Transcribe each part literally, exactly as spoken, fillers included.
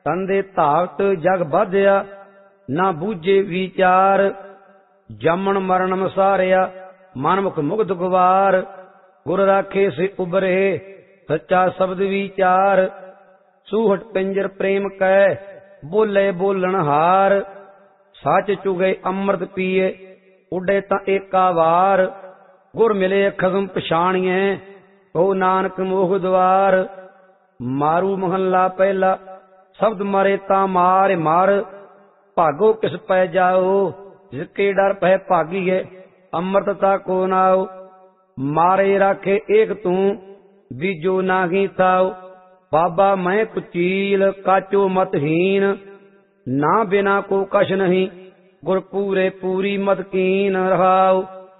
ਤੰਦੇ ਧਾਵਤ ਜਗ ਬਾਧਿਆ, ਨਾ ਬੂਝੇ ਵਿਚਾਰ। ਜੰਮਣ ਮਰਨ ਮਸਾਰਿਆ, ਮਨ ਮੁਖ ਮੁਗਧ ਗਵਾਰ। ਗੁਰ ਰਾਖੇ ਸੇ ਉਬਰੇ, ਸੱਚਾ ਸ਼ਬਦ ਵਿਚਾਰ। ਸੂਹਟ ਪਿੰਜਰ ਪ੍ਰੇਮ ਕੈ, ਬੋਲੇ ਬੋਲਣ ਹਾਰ। ਸੱਚ ਚੁਗੇ ਅੰਮ੍ਰਿਤ ਪੀਏ, ਉੱਡੇ ਤਾਂ ਏਕਾ ਵਾਰ। ਗੁਰ ਮਿਲੇ ਖਸਮ ਪਛਾਣੀਐ, ਕਹੋ ਨਾਨਕ ਮੋਹ ਦੁਆਰ। ਮਾਰੂ ਮਹੱਲਾ ਪਹਿਲਾ, ਸ਼ਬਦ ਮਰੇ ਤਾਂ ਮਾਰ ਮਾਰ। ਭਾਗੋ ਕਿਸ ਪੈ ਜਾਓ, ਜਿਸਕੇ ਡਰ ਪੈ ਭਾਗੀਏ। ਅੰਮ੍ਰਿਤਤਾ ਕੋ ਨਾਉ, ਮਾਰੇ ਰਾਖੇ ਏਕ ਤੂੰ, ਬੀਜੋ ਨਾਹੀ ਥਾਉ। ਬਾਬਾ ਮੈਂ ਕੁਚੀਲ, ਕਾਚੋ ਮਤਹੀਨ। ਨਾ ਬਿਨਾ ਕੋ ਕਛ ਨਹੀਂ, ਗੁਰ ਪੂਰੇ ਪੂਰੀ ਮਤ ਕੀਨ ਰਹਾਉ।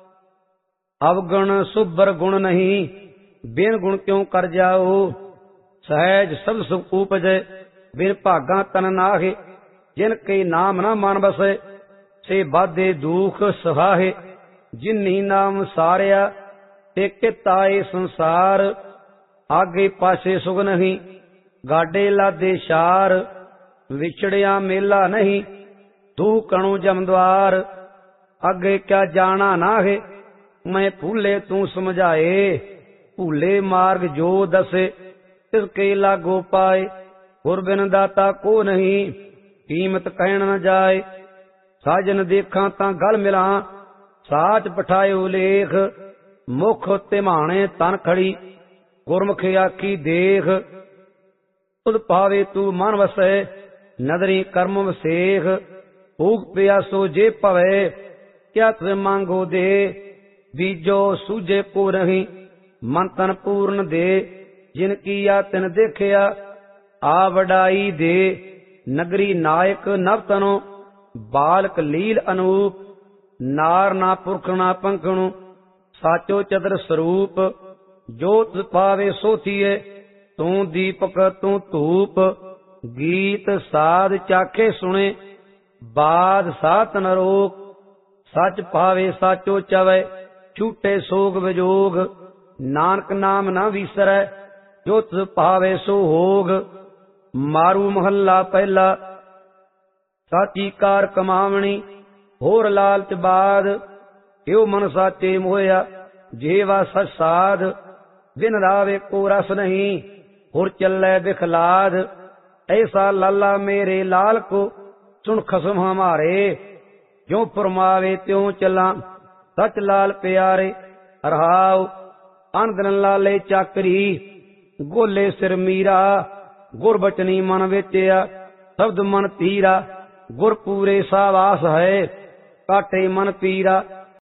ਅਵਗੁਣ ਸੁਭਰ ਗੁਣ ਨਹੀਂ, ਬਿਨ ਗੁਣ ਕਿਉ ਕਰ ਜਾਓ। ਸਹਿਜ ਸਭ ਸੁਖ ਉਪਜੈ, ਬਿਨ ਭਾਗਾ ਤਨ ਨਾਹੇ। ਜਿਨ ਕੇ ਨਾਮ ਨਾ ਮਨ ਬਸੈ, ਸੇ ਬਾਧੇ ਦੁਖ ਸਹਾਹੇ। ਜਿਨਹੀ ਨਾਮ ਸਾਰਿਆ, ਤੇ ਕਿਤਾਏ ਸੰਸਾਰ। ਆਗੇ ਪਾਸੇ ਸੁਖ ਨਹੀਂ, ਗਾਡੇ ਲਾਦੇ ਸ਼ਾਰ। ਵਿਛੜਿਆ ਮੇਲਾ ਨਹੀਂ, ਤੂ ਕਣੂ ਜਮਦਵਾਰ। ਅੱਗੇ ਕਿਆ ਜਾਣਾ ਨਾਹੇ, ਮੈਂ ਭੂਲੇ ਤੂੰ ਸਮਝਾਏ। ਭੂਲੇ ਮਾਰਗ ਜੋ ਦਸੇ, ਤਿਸ ਕੇ ਲਾਗੋ ਪਾਏ। ਗੁਰ ਬਿਨ ਦਾਤਾ ਕੋ ਨਹੀਂ, ਕੀਮਤ ਕਹਿਣ ਨ ਜਾਏ। ਸਾਜਨ ਦੇਖਾਂ ਤਾਂ ਗਲ ਮਿਲਾਂ, ਸਾਚ ਪਠਾਇਓ ਲੇਖ। ਮੁਖ ਤਿਮਾਣੇ ਤਨ ਖੜੀ, ਗੁਰਮੁਖ ਆਖੀ ਦੇਖ। ਤੁਧ ਪਾਵੇ ਤੂੰ ਮਨ ਵਸੈ, ਨਦਰੀ ਕਰਮ ਵਸੇਖ। ਭੂਖ ਪਿਆਸੋ ਜੇ ਭਵੈ, ਕਿਆ ਤੁਧ ਮੰਗੋ ਦੇ। ਬੀਜੋ ਸੂਝੇ ਕੋ ਨਹੀਂ, ਮਨ ਤਨ ਪੂਰਨ ਦੇ। ਜਿਨ ਕੀਆ ਤਿਨ ਦੇਖਿਆ, ਆ ਵਡਾਈ ਦੇ। ਨਗਰੀ ਨਾਇਕ ਨਵ ਤਨੋ, ਬਾਲਕ ਲੀਲ ਅਨੂਪ। ਨਾਰ ਨਾ ਪੁਰਖ ਨਾ ਪੰਖਣੁ, ਸਾਚੋ ਚਤਰ ਸਰੂਪ। ਜੋ ਤੁਧ ਪਾਵੇ ਸੋ ਥੀਏ, ਤੂੰ ਦੀਪਕ ਤੂੰ ਧੂਪ। ਗੀਤ ਸਾਧ ਚਾਖੇ ਸੁਣੇ, ਬਾਦ ਸਾਤ ਨਰੋਕ। ਸੱਚ ਪਾਵੇ ਸਾਚੋ ਚਵੈ, ਛੂਟੇ ਸੋਗ ਵਿਜੋਗ। ਨਾਨਕ ਨਾਮ ਨਾ ਵੀਸਰੈ, ਜੋ ਤੁਧ ਪਾਵੇ ਸੋ ਹੋਗ। ਮਾਰੂ ਮਹੱਲਾ ਪਹਿਲਾ, ਸਾਚੀ ਕਾਰ ਕਮਾਵਣੀ, ਹੋਰ ਲਾਲਚ ਬਾਦ। ਕਿਉ ਮਨ ਸਾਚੇ ਮੋਹਿਆ, ਜੇਵਾ ਸਚ ਸਾਧ। ਬਿਨ ਰਾਵੇ ਕੋ ਰਸ ਨਹੀਂ, ਹੋਰ ਚੱਲੇ ਬਿਖਲਾਦ। ਐਸਾ ਲਾਲਾ ਮੇਰੇ ਲਾਲ ਕੋ, ਸੁਣ ਖਸਮ ਹਮਾਰੇ। ਜੋ ਫਰਮਾਵੇ ਤਿਉ ਚੱਲਾਂ, ਸਚ ਲਾਲ ਪਿਆਰੇ। ਰਹਾਉ ਅਨਦਨ ਲਾਲੇ ਚਾਕਰੀ, ਗੋਲੇ ਸਿਰ ਮੀਰਾ। ਗੁਰ ਬਚਨੀ ਮਨ ਵੇਚਿਆ, ਸ਼ਬਦ ਮਨ ਤੀਰਾ। ਗੁਰ ਪੂਰੇ ਸਾਵਾਸ ਹੈ, ਕਾਟੇ ਮਨ ਪੀਰਾ।